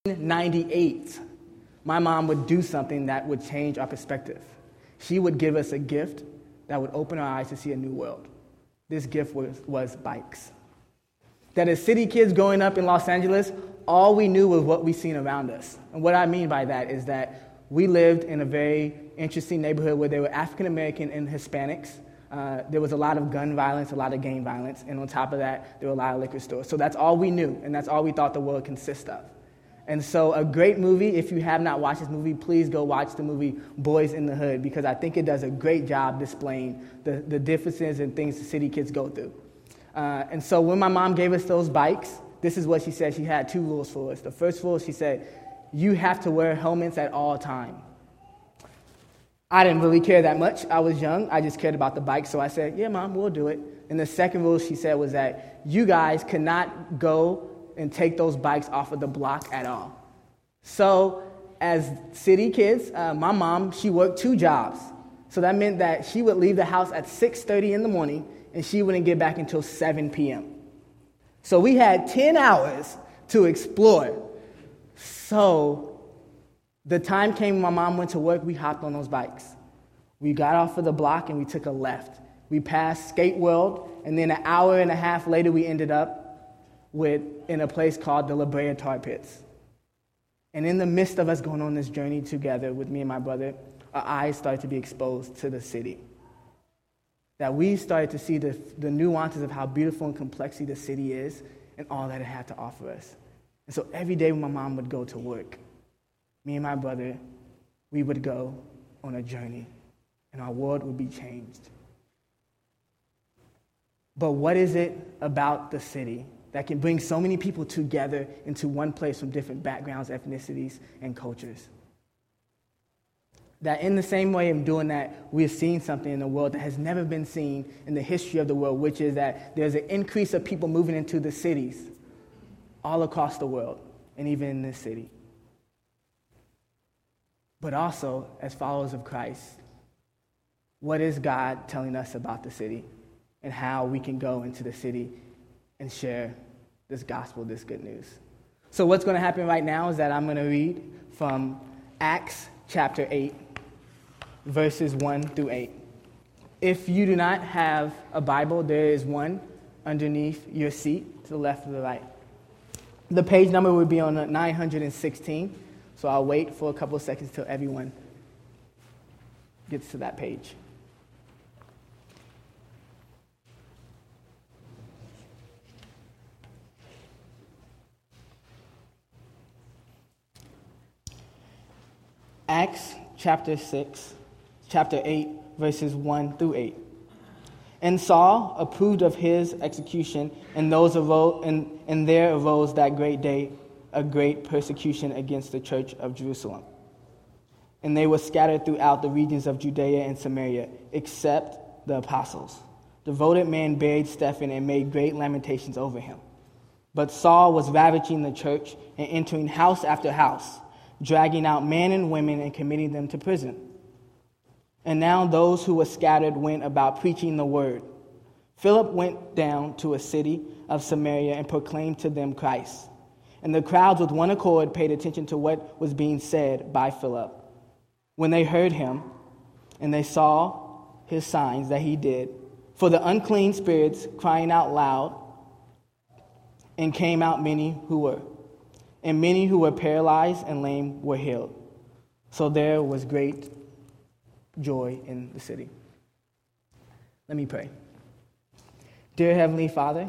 1998, my mom would do something that would change our perspective. She would give us a gift that would open our eyes to see a new world. This gift was bikes. That as city kids growing up in Los Angeles, all we knew was what we seen around us. And what I mean by that is that we lived in a very interesting neighborhood where there were African American and Hispanics. There was a lot of gun violence, a lot of gang violence, and on top of that, there were a lot of liquor stores. So that's all we knew, and that's all we thought the world consist of. And so a great movie, if you have not watched this movie, please go watch the movie Boys in the Hood, because I think it does a great job displaying the differences and things the city kids go through. And so when my mom gave us those bikes, this is what she said. She had 2 rules for us. The first rule, she said, you have to wear helmets at all times. I didn't really care that much. I was young. I just cared about the bike. So I said, yeah, Mom, we'll do it. And the second rule she said was that you guys could not go and take those bikes off of the block at all. So as city kids, my mom, she worked 2 jobs. So that meant that she would leave the house at 6:30 in the morning, and she wouldn't get back until 7 p.m. So we had 10 hours to explore. So the time came when my mom went to work, we hopped on those bikes. We got off of the block and we took a left. We passed Skate World, and then an hour and a half later we ended up in a place called the La Brea Tar Pits. And in the midst of us going on this journey together with me and my brother, our eyes started to be exposed to the city. That we started to see the nuances of how beautiful and complex the city is and all that it had to offer us. And so every day when my mom would go to work, me and my brother, we would go on a journey, and our world would be changed. But what is it about the city that can bring so many people together into one place from different backgrounds, ethnicities, and cultures? That in the same way of doing that, we're seeing something in the world that has never been seen in the history of the world, which is that there's an increase of people moving into the cities all across the world, and even in this city. But also, as followers of Christ, what is God telling us about the city and how we can go into the city and share this gospel, this good news? So what's going to happen right now is that I'm going to read from Acts chapter 8, verses 1 through 8. If you do not have a Bible, there is one underneath your seat to the left or the right. The page number would be on 916. So I'll wait for a couple of seconds till everyone gets to that page. Acts chapter 8, verses 1 through 8. And Saul approved of his execution, and there arose that great day a great persecution against the church of Jerusalem. And they were scattered throughout the regions of Judea and Samaria, except the apostles. Devoted men buried Stephen and made great lamentations over him. But Saul was ravaging the church and entering house after house, dragging out men and women and committing them to prison. And now those who were scattered went about preaching the word. Philip went down to a city of Samaria and proclaimed to them Christ. And the crowds with one accord paid attention to what was being said by Philip. When they heard him and they saw his signs that he did, for the unclean spirits crying out loud, and came out many who were paralyzed and lame were healed. So there was great joy in the city. Let me pray. Dear Heavenly Father,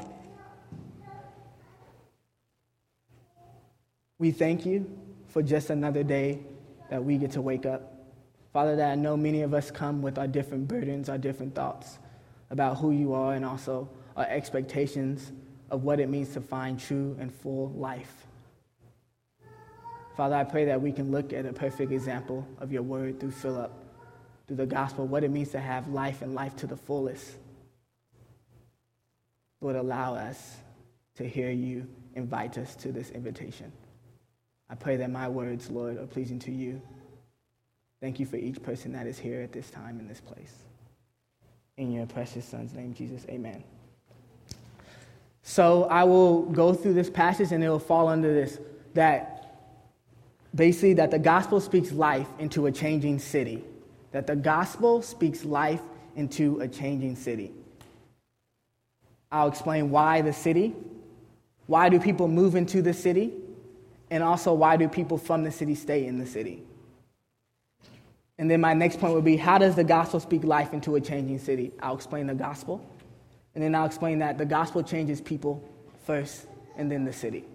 we thank you for just another day that we get to wake up. Father, that I know many of us come with our different burdens, our different thoughts about who you are, and also our expectations of what it means to find true and full life. Father, I pray that we can look at a perfect example of your word through Philip, through the gospel, what it means to have life and life to the fullest. Lord, allow us to hear you invite us to this invitation. I pray that my words, Lord, are pleasing to you. Thank you for each person that is here at this time in this place. In your precious Son's name, Jesus, amen. So I will go through this passage and it will fall under this, that basically that the gospel speaks life into a changing city. That the gospel speaks life into a changing city. I'll explain why the city, why do people move into the city, and also why do people from the city stay in the city. And then my next point would be, how does the gospel speak life into a changing city? I'll explain the gospel, and then I'll explain that the gospel changes people first and then the city.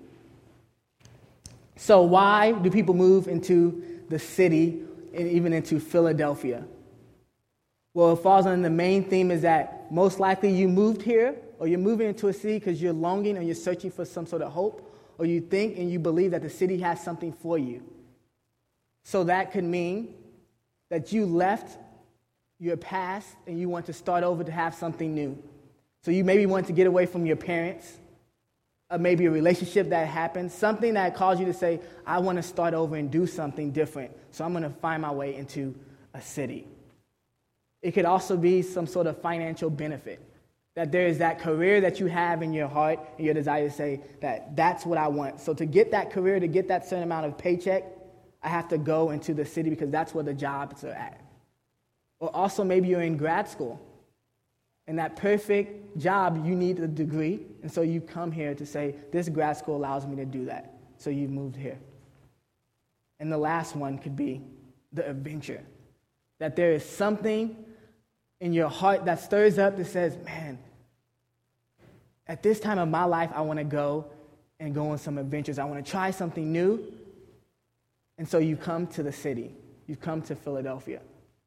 So why do people move into the city and even into Philadelphia? Well, it falls under the main theme is that most likely you moved here or you're moving into a city because you're longing or you're searching for some sort of hope, or you think and you believe that the city has something for you. So that could mean that you left your past and you want to start over to have something new. So you maybe want to get away from your parents, or maybe a relationship that happened, something that caused you to say, I want to start over and do something different, so I'm going to find my way into a city. It could also be some sort of financial benefit, that there is that career that you have in your heart and your desire to say that that's what I want. So to get that career, to get that certain amount of paycheck, I have to go into the city because that's where the jobs are at. Or also maybe you're in grad school. And that perfect job, you need a degree, and so you come here to say, this grad school allows me to do that. So you moved here. And the last one could be the adventure. That there is something in your heart that stirs up that says, man, at this time of my life, I want to go on some adventures. I want to try something new. And so you come to the city. You come to Philadelphia.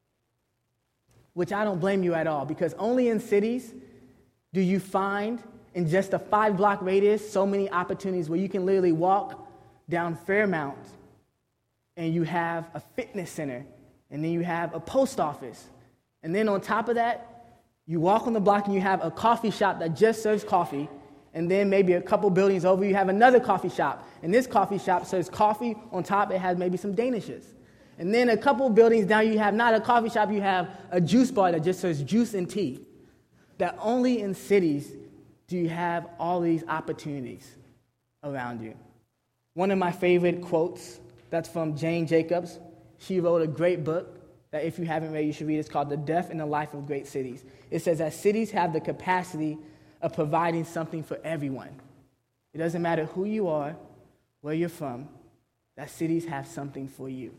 Which I don't blame you at all, because only in cities do you find, in just a 5-block radius, so many opportunities where you can literally walk down Fairmount and you have a fitness center, and then you have a post office. And then on top of that, you walk on the block and you have a coffee shop that just serves coffee, and then maybe a couple buildings over, you have another coffee shop. And this coffee shop serves coffee. On top, it has maybe some danishes. And then a couple buildings down, you have not a coffee shop, you have a juice bar that just serves juice and tea. That only in cities do you have all these opportunities around you. One of my favorite quotes, that's from Jane Jacobs. She wrote a great book that if you haven't read, you should read. It's called The Death and the Life of Great Cities. It says that cities have the capacity of providing something for everyone. It doesn't matter who you are, where you're from, that cities have something for you.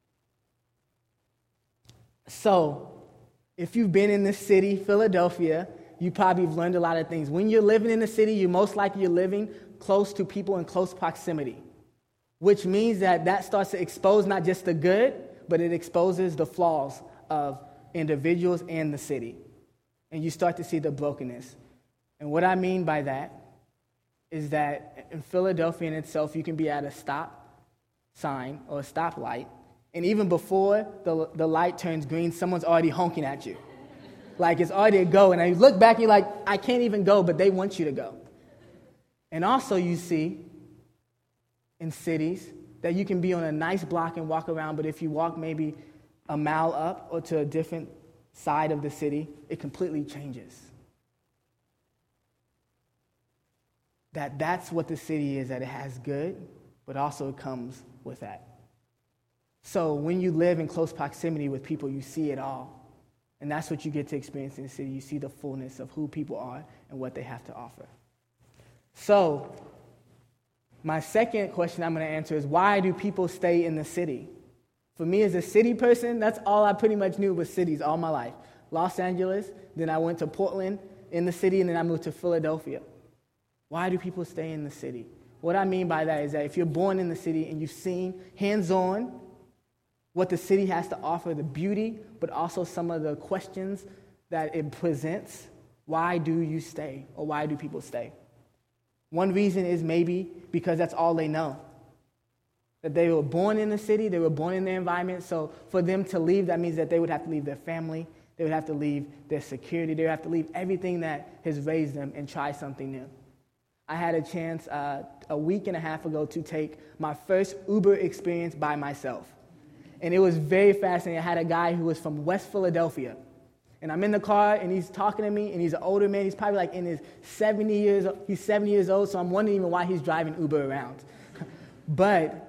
So, if you've been in this city, Philadelphia, you probably have learned a lot of things. When you're living in the city, you're most likely living close to people in close proximity, which means that starts to expose not just the good, but it exposes the flaws of individuals and the city. And you start to see the brokenness. And what I mean by that is that in Philadelphia in itself, you can be at a stop sign or a stoplight, and even before the light turns green, someone's already honking at you. Like it's already a go. And you look back and you're like, I can't even go, but they want you to go. And also you see in cities that you can be on a nice block and walk around, but if you walk maybe a mile up or to a different side of the city, it completely changes. That's what the city is, that it has good, but also it comes with that. So when you live in close proximity with people, you see it all. And that's what you get to experience in the city. You see the fullness of who people are and what they have to offer. So my second question I'm going to answer is, why do people stay in the city? For me as a city person, that's all I pretty much knew was cities all my life. Los Angeles, then I went to Portland in the city, and then I moved to Philadelphia. Why do people stay in the city? What I mean by that is that if you're born in the city and you've seen hands-on what the city has to offer, the beauty, but also some of the questions that it presents, why do you stay, or why do people stay? One reason is maybe because that's all they know. That they were born in the city, they were born in their environment, so for them to leave, that means that they would have to leave their family, they would have to leave their security, they would have to leave everything that has raised them and try something new. I had a chance a week and a half ago to take my first Uber experience by myself. And it was very fascinating. I had a guy who was from West Philadelphia. And I'm in the car, and he's talking to me, and he's an older man. He's probably like in his 70 years old, so I'm wondering even why he's driving Uber around. But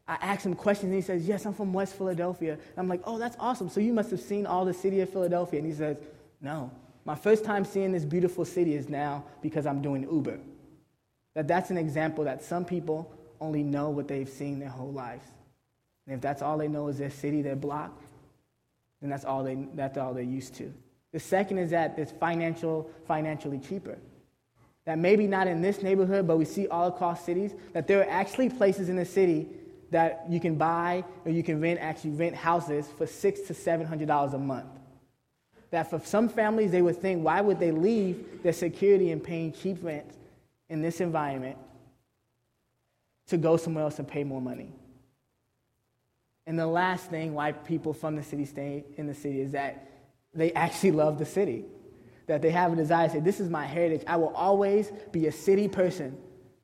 I asked him questions, and he says, yes, I'm from West Philadelphia. And I'm like, oh, that's awesome. So you must have seen all the city of Philadelphia. And he says, no. My first time seeing this beautiful city is now because I'm doing Uber. That's an example that some people only know what they've seen their whole lives. And if that's all they know is their city, their block, then that's all they're used to. The second is that it's financially cheaper. That maybe not in this neighborhood, but we see all across cities, that there are actually places in the city that you can buy or you can rent houses for $600 to $700 a month. That for some families, they would think, why would they leave their security and paying cheap rent in this environment to go somewhere else and pay more money? And the last thing why people from the city stay in the city is that they actually love the city. That they have a desire to say, this is my heritage. I will always be a city person.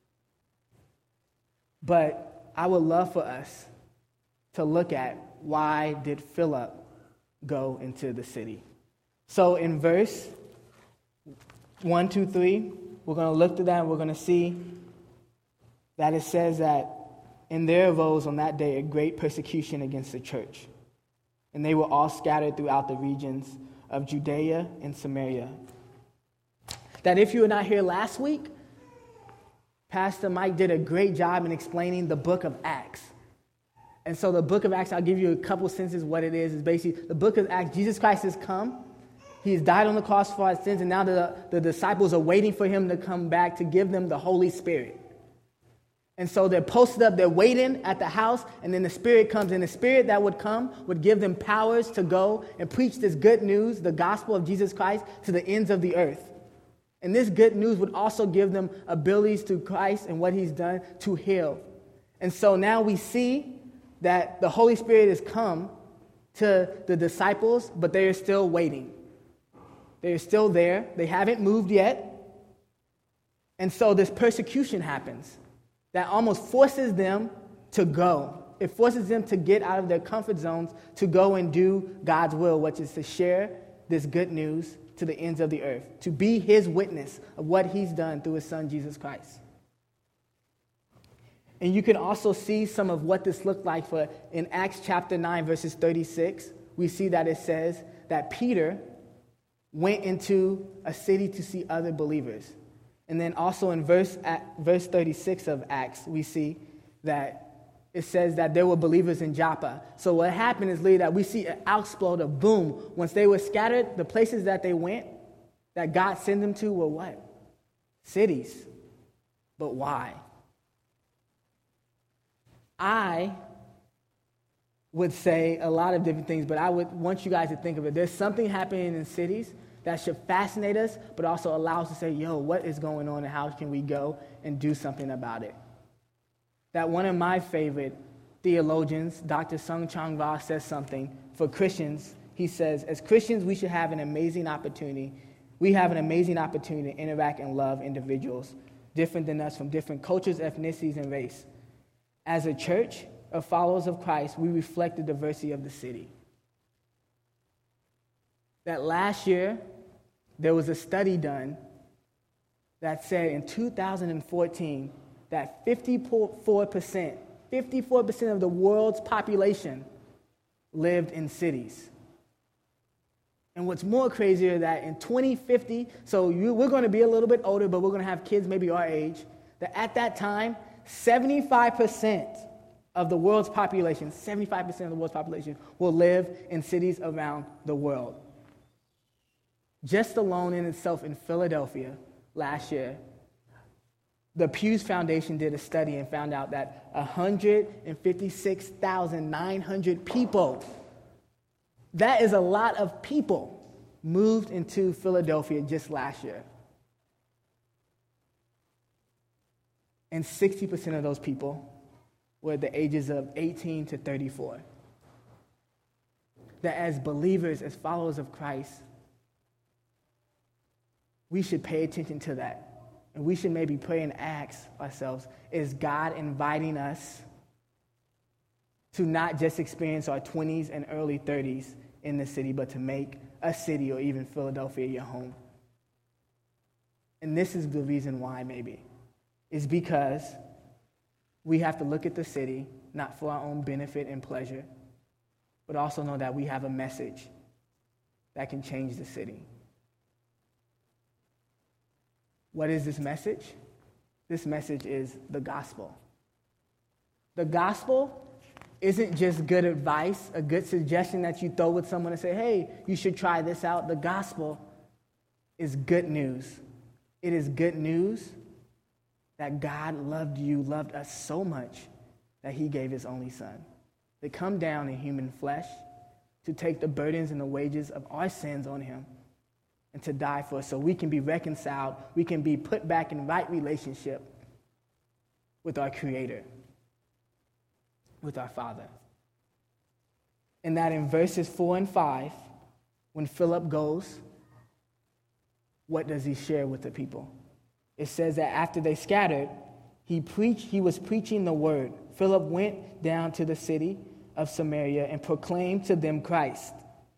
But I would love for us to look at, why did Philip go into the city? So in verse 1, 2, 3, we're going to look to that and we're going to see that it says that, and there arose on that day a great persecution against the church, and they were all scattered throughout the regions of Judea and Samaria. That if you were not here last week, Pastor Mike did a great job in explaining the book of Acts. And so the book of Acts, I'll give you a couple sentences what it is. It's basically the book of Acts. Jesus Christ has come. He's died on the cross for our sins, and now the disciples are waiting for him to come back to give them the Holy Spirit. And so they're posted up, they're waiting at the house, and then the Spirit comes, and the Spirit that would come would give them powers to go and preach this good news, the gospel of Jesus Christ, to the ends of the earth. And this good news would also give them abilities through Christ and what he's done to heal. And so now we see that the Holy Spirit has come to the disciples, but they are still waiting. They're still there. They haven't moved yet. And so this persecution happens that almost forces them to go. It forces them to get out of their comfort zones to go and do God's will, which is to share this good news to the ends of the earth, to be his witness of what he's done through his son, Jesus Christ. And you can also see some of what this looked like in Acts chapter 9, verses 36. We see that it says that Peter went into a city to see other believers. And then also in verse 36 of Acts, we see that it says that there were believers in Joppa. So what happened is later that we see an explode, a boom. Once they were scattered, the places that they went, that God sent them to were what? Cities. But why? I would say a lot of different things, but I would want you guys to think of it. There's something happening in cities that should fascinate us, but also allow us to say, yo, what is going on and how can we go and do something about it? That one of my favorite theologians, Dr. Sung Chang Va, says something. For Christians, he says, as Christians, we should have an amazing opportunity. We have an amazing opportunity to interact and love individuals different than us from different cultures, ethnicities, and race. As a church of followers of Christ, we reflect the diversity of the city. That last year, there was a study done that said in 2014 that 54% of the world's population lived in cities. And what's more crazier that in 2050, so we're going to be a little bit older, but we're going to have kids maybe our age, that at that time, 75% of the world's population, 75% of the world's population will live in cities around the world. Just alone in itself in Philadelphia last year, the Pew Foundation did a study and found out that 156,900 people, that is a lot of people, moved into Philadelphia just last year. And 60% of those people were the ages of 18 to 34. That as believers, as followers of Christ, we should pay attention to that. And we should maybe pray and ask ourselves, is God inviting us to not just experience our 20s and early 30s in the city, but to make a city or even Philadelphia your home? And this is the reason why maybe. Is because we have to look at the city not for our own benefit and pleasure, but also know that we have a message that can change the city. What is this message? This message is the gospel. The gospel isn't just good advice, a good suggestion that you throw with someone and say, hey, you should try this out. The gospel is good news. It is good news that God loved us so much that he gave his only son to come down in human flesh, to take the burdens and the wages of our sins on him, and to die for us so we can be reconciled, we can be put back in right relationship with our Creator, with our Father. And that in verses 4 and 5, when Philip goes, what does he share with the people? It says that after they scattered, he was preaching the word. Philip went down to the city of Samaria and proclaimed to them Christ.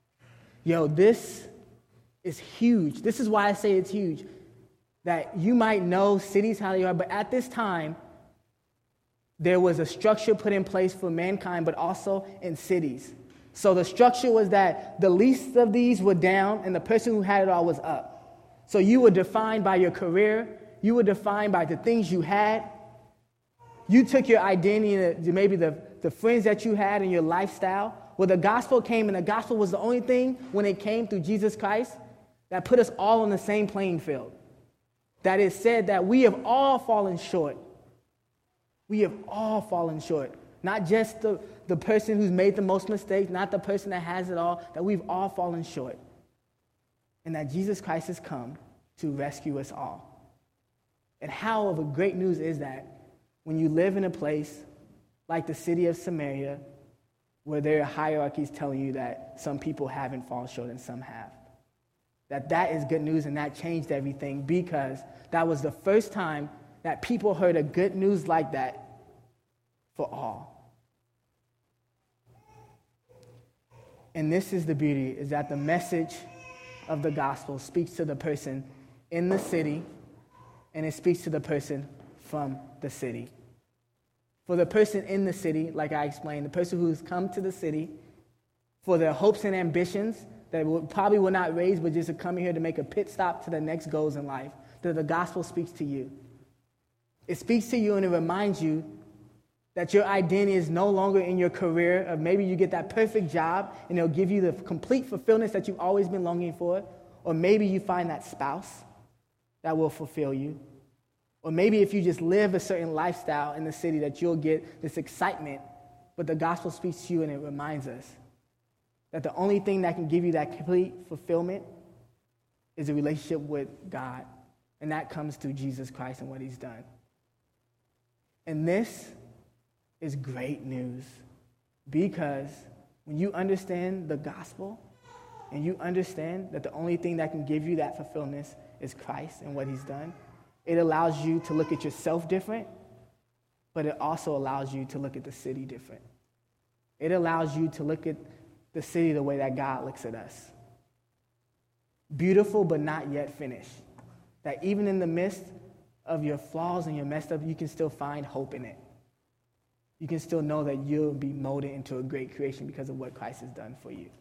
This is huge. This is why I say it's huge. That you might know cities how they are, but at this time, there was a structure put in place for mankind, but also in cities. So the structure was that the least of these were down, and the person who had it all was up. So you were defined by your career. You were defined by the things you had. You took your identity, maybe the friends that you had and your lifestyle. Well, the gospel came, and the gospel was the only thing when it came through Jesus Christ that put us all on the same playing field. That it said that we have all fallen short. We have all fallen short. Not just the person who's made the most mistakes, not the person that has it all, that we've all fallen short. And that Jesus Christ has come to rescue us all. And how of a great news is that when you live in a place like the city of Samaria, where there are hierarchies telling you that some people haven't fallen short and some have. That is good news, and that changed everything, because that was the first time that people heard a good news like that for all. And this is the beauty, is that the message of the gospel speaks to the person in the city, and it speaks to the person from the city. For the person in the city, like I explained, the person who's come to the city for their hopes and ambitions that probably will not raise, but just to come here to make a pit stop to the next goals in life, that the gospel speaks to you. It speaks to you and it reminds you that your identity is no longer in your career, or maybe you get that perfect job and it'll give you the complete fulfillment that you've always been longing for, or maybe you find that spouse that will fulfill you. Or maybe if you just live a certain lifestyle in the city that you'll get this excitement, but the gospel speaks to you and it reminds us that the only thing that can give you that complete fulfillment is a relationship with God. And that comes through Jesus Christ and what he's done. And this is great news, because when you understand the gospel and you understand that the only thing that can give you that fulfillment is Christ and what he's done, it allows you to look at yourself different, but it also allows you to look at the city different. It allows you to look at the city the way that God looks at us. Beautiful, but not yet finished. That even in the midst of your flaws and your messed up, you can still find hope in it. You can still know that you'll be molded into a great creation because of what Christ has done for you.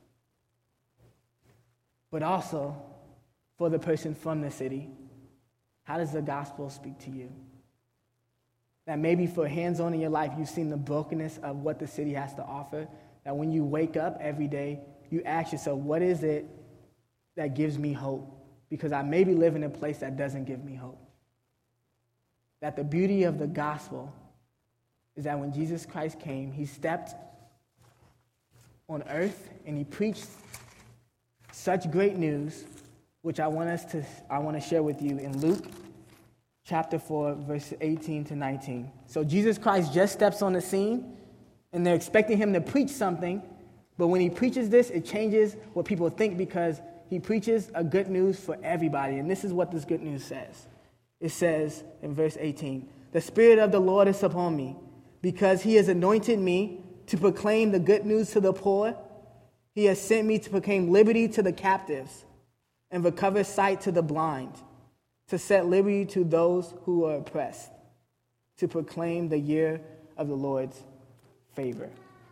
But also, for the person from the city, how does the gospel speak to you? That maybe for hands-on in your life, you've seen the brokenness of what the city has to offer. That when you wake up every day, you ask yourself, what is it that gives me hope? Because I maybe live in a place that doesn't give me hope. That the beauty of the gospel is that when Jesus Christ came, he stepped on earth and he preached such great news, which I want to share with you in Luke chapter 4, verse 18 to 19. So Jesus Christ just steps on the scene, and they're expecting him to preach something, but when he preaches this, it changes what people think, because he preaches a good news for everybody. And this is what this good news says. It says in verse 18, "The Spirit of the Lord is upon me, because he has anointed me to proclaim the good news to the poor. He has sent me to proclaim liberty to the captives and recover sight to the blind, to set liberty to those who are oppressed, to proclaim the year of the Lord's favor.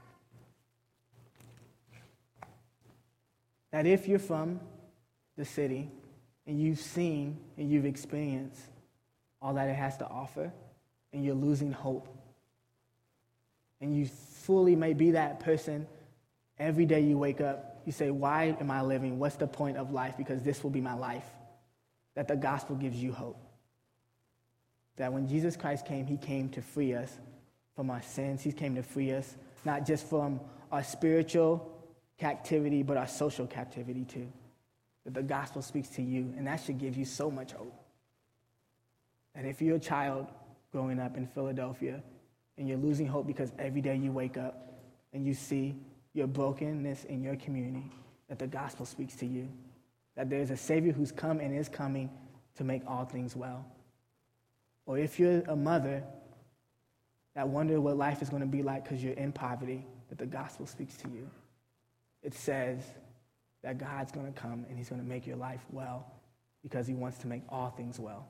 That if you're from the city and you've seen and you've experienced all that it has to offer, and you're losing hope, and you fully may be that person every day you wake up, you say, why am I living? What's the point of life? Because this will be my life. That the gospel gives you hope. That when Jesus Christ came, he came to free us from our sins. He came to free us not just from our spiritual captivity, but our social captivity too. That the gospel speaks to you, and that should give you so much hope. That if you're a child growing up in Philadelphia and you're losing hope because every day you wake up and you see your brokenness in your community, that the gospel speaks to you. That there's a Savior who's come and is coming to make all things well. Or if you're a mother that wonder what life is going to be like because you're in poverty, that the gospel speaks to you. It says that God's going to come and he's going to make your life well because he wants to make all things well.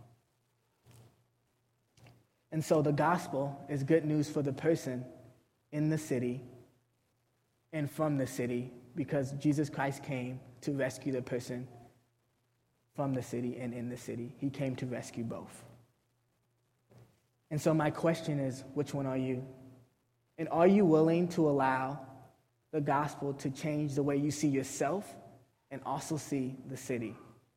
And so the gospel is good news for the person in the city and from the city, because Jesus Christ came to rescue the person from the city and in the city. He came to rescue both. And so my question is, which one are you? And are you willing to allow the gospel to change the way you see yourself and also see the city?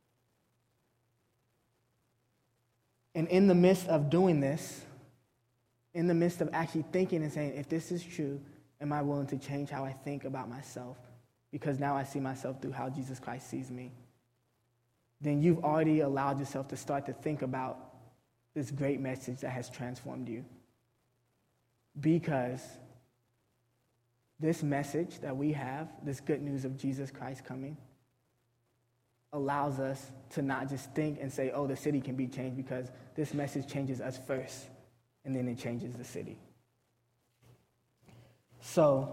And in the midst of doing this, in the midst of actually thinking and saying, if this is true, am I willing to change how I think about myself? Because now I see myself through how Jesus Christ sees me. Then you've already allowed yourself to start to think about this great message that has transformed you. Because this message that we have, this good news of Jesus Christ coming, allows us to not just think and say, oh, the city can be changed, because this message changes us first, and then it changes the city. So,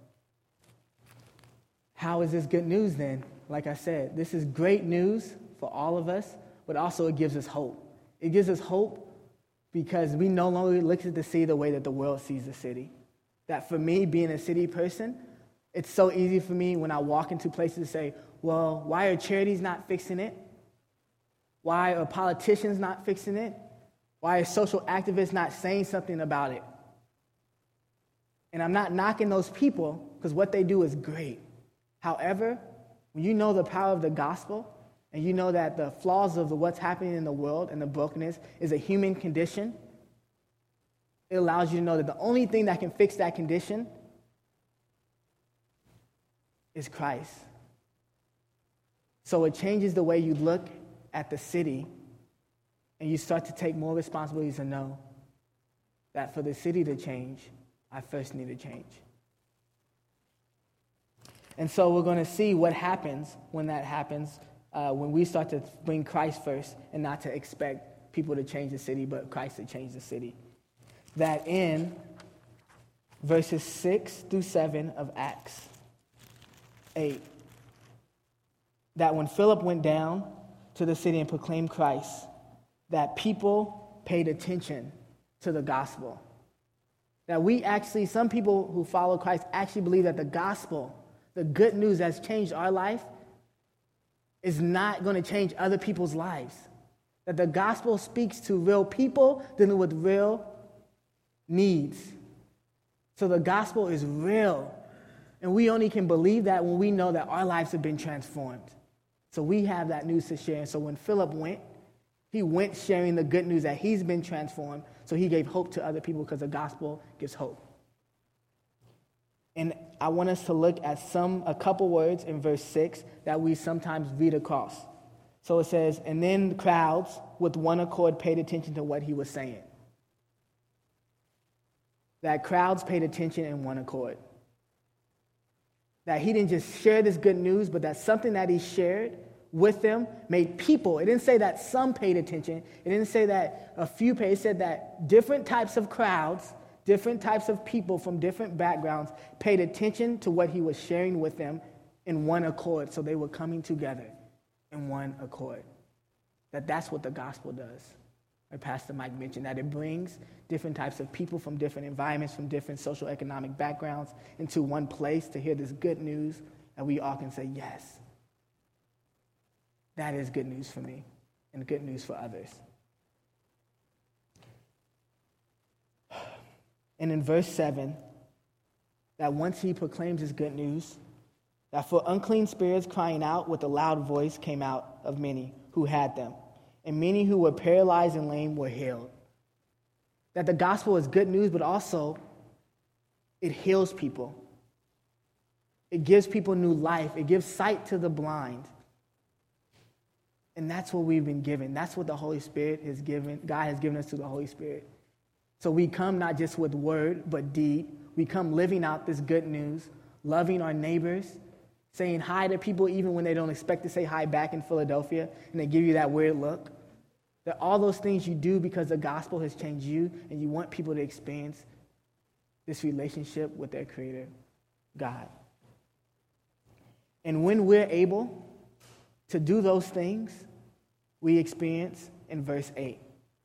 how is this good news then? Like I said, this is great news for all of us, but also it gives us hope. It gives us hope because we no longer look at the city the way that the world sees the city. That for me, being a city person, it's so easy for me when I walk into places to say, well, why are charities not fixing it? Why are politicians not fixing it? Why are social activists not saying something about it? And I'm not knocking those people, because what they do is great. However, when you know the power of the gospel, and you know that the flaws of what's happening in the world and the brokenness is a human condition, it allows you to know that the only thing that can fix that condition is Christ. So it changes the way you look at the city, and you start to take more responsibilities and know that for the city to change, I first need to change. And so we're going to see what happens when that happens, when we start to bring Christ first and not to expect people to change the city, but Christ to change the city. That in verses 6 through 7 of Acts 8, that when Philip went down to the city and proclaimed Christ, that people paid attention to the gospel. That we actually, some people who follow Christ actually believe that the gospel, the good news that's changed our life, is not going to change other people's lives. That the gospel speaks to real people dealing with real needs. So the gospel is real. And we only can believe that when we know that our lives have been transformed. So we have that news to share. So when Philip went, he went sharing the good news that he's been transformed. So he gave hope to other people, because the gospel gives hope. And I want us to look at a couple words in verse 6 that we sometimes read across. So it says, and then the crowds with one accord paid attention to what he was saying. That crowds paid attention in one accord. That he didn't just share this good news, but that something that he shared with them made people. It didn't say that some paid attention. It didn't say that a few paid. It said that different types of crowds, different types of people from different backgrounds paid attention to what he was sharing with them in one accord. So they were coming together in one accord. That's what the gospel does. like Pastor Mike mentioned, that it brings different types of people from different environments, from different social economic backgrounds into one place to hear this good news, and we all can say, yes, that is good news for me and good news for others. And in verse 7, that once he proclaims his good news, that for unclean spirits crying out with a loud voice came out of many who had them, and many who were paralyzed and lame were healed. That the gospel is good news, but also it heals people. It gives people new life. It gives sight to the blind. And that's what we've been given. That's what the Holy Spirit has given. God has given us through the Holy Spirit. So we come not just with word, but deed. We come living out this good news, loving our neighbors, saying hi to people even when they don't expect to say hi back in Philadelphia, and they give you that weird look. That all those things you do because the gospel has changed you, and you want people to experience this relationship with their Creator, God. And when we're able to do those things, we experience in verse 8.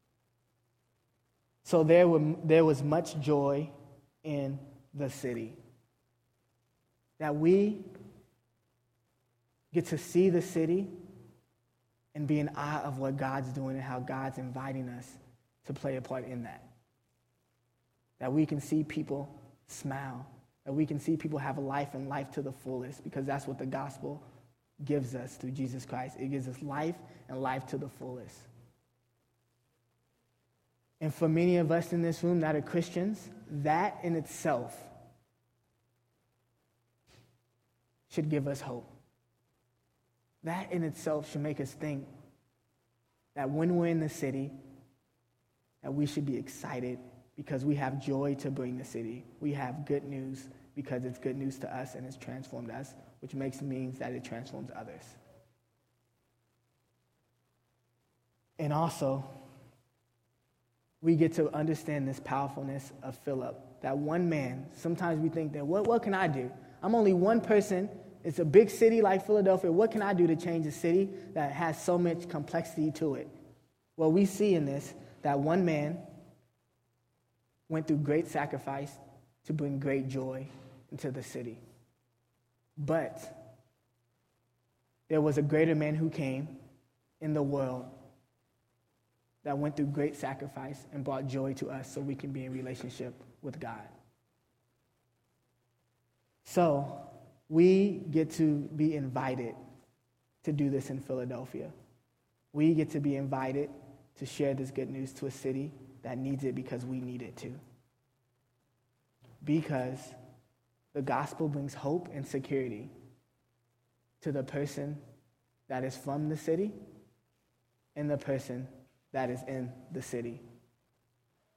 So there was much joy in the city. That we get to see the city and be in awe of what God's doing and how God's inviting us to play a part in that. That we can see people smile. That we can see people have a life and life to the fullest, because that's what the gospel gives us through Jesus Christ. It gives us life and life to the fullest. And for many of us in this room that are Christians, that in itself should give us hope. That in itself should make us think that when we're in the city, that we should be excited because we have joy to bring the city. We have good news because it's good news to us and it's transformed us, which means that it transforms others. And also, we get to understand this powerfulness of Philip. That one man, sometimes we think that, what can I do? I'm only one person. It's a big city like Philadelphia. What can I do to change a city that has so much complexity to it? Well, we see in this that one man went through great sacrifice to bring great joy into the city. But there was a greater man who came in the world that went through great sacrifice and brought joy to us so we can be in relationship with God. So we get to be invited to do this in Philadelphia. We get to be invited to share this good news to a city that needs it because we need it too. Because the gospel brings hope and security to the person that is from the city and the person that is in the city.